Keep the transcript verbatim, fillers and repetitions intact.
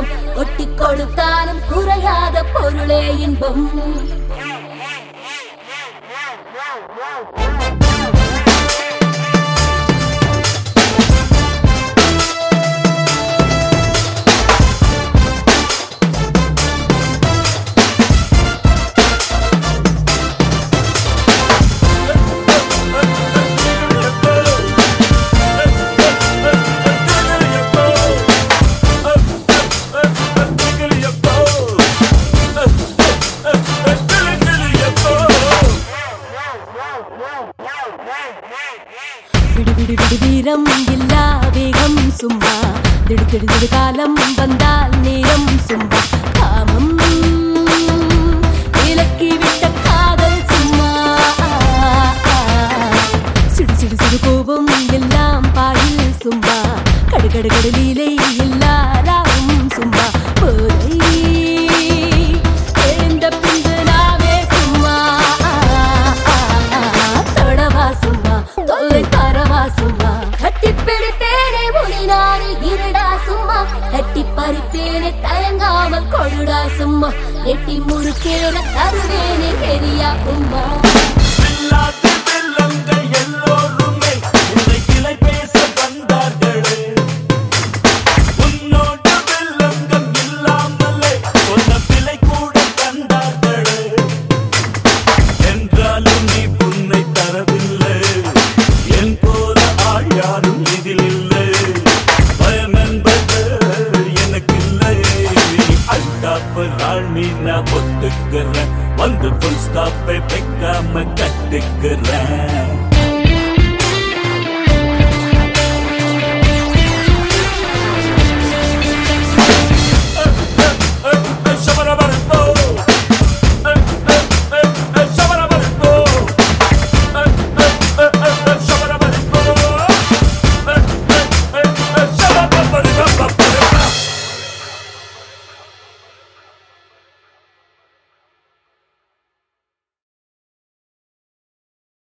செல்வம் ஒட்டி கொடுத்தாலும் குறையாத பொருளே இன்பம். விடு விடு விடு வீரம் இல்லா வேகம் சும்மா திடு திடு திடு காலம் வந்தால் நேரம் சும்மா காமம் விலக்கி விட்ட காதல் சும்மா சிடு சிடு சிடு கோபம் எல்லாம் பாயில் சும்மா கடு கடு கடலீலை எல்லாரும் சும்மா போதை எழுந்த பின்பு நாவே சும்மா தொடவா சும்மா தொல்லை தரவா சும்மா கட்டி பிடிப்பேனே முனினாரு இருடா சும்மா கட்டி பறிப்பேனே தயங்காமல் கொழுடா சும்மா எட்டி முறுக்கேன தருவேனே பெரியா உம்மா. ஒத்துக்கிறேன் வந்து புல் ஸ்டாப்பை வைக்காம கட்டுக்கிறேன்.